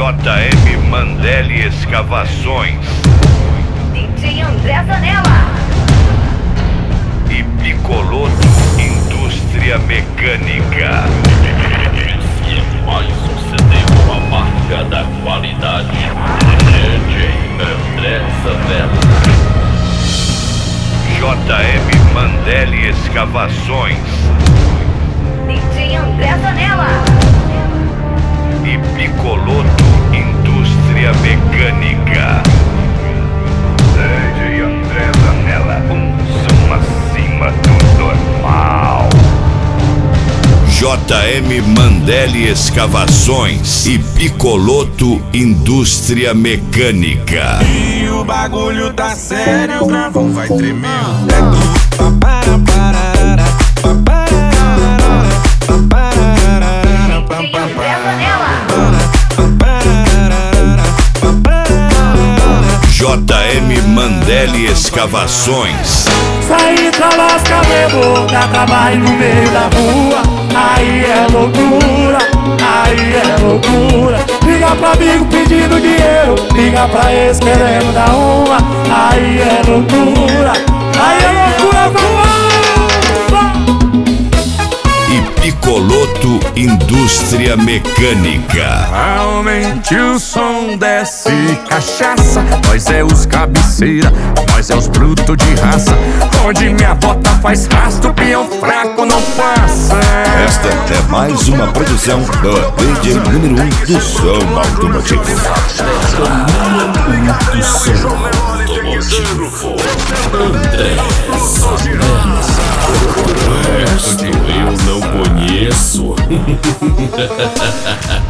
JM Mandelli Escavações, DJ André Zanella e Picoloto Indústria Mecânica. Esse é mais um CD com a marca da qualidade. DJ André Zanella. JM Mandelli Escavações DJ André Zanella e Picoloto Indústria Mecânica. DJ André Zanella, som acima do normal. JM Mandelli Escavações e Picoloto Indústria Mecânica. E o bagulho tá sério, o gravão vai tremer. É do papararara, papararara, papararara, DJ André Zanella JM Mandelli Escavações. Saí pra lascar mesmo, pra acabar aí no meio da rua. Aí é loucura, aí é loucura. Liga pra amigo pedindo dinheiro, liga pra ex querendo dar uma. Aí é loucura, aí é loucura, vamos! E Picoloto Indústria Mecânica. Aumente o som, desce cachaça. Nós é os cabeceira, nós é os brutos de raça. Onde minha bota faz rastro, peão fraco não passa. Esta é mais uma produção do DJ número 1 do som automotivo. André Zanella. Eu não conheço.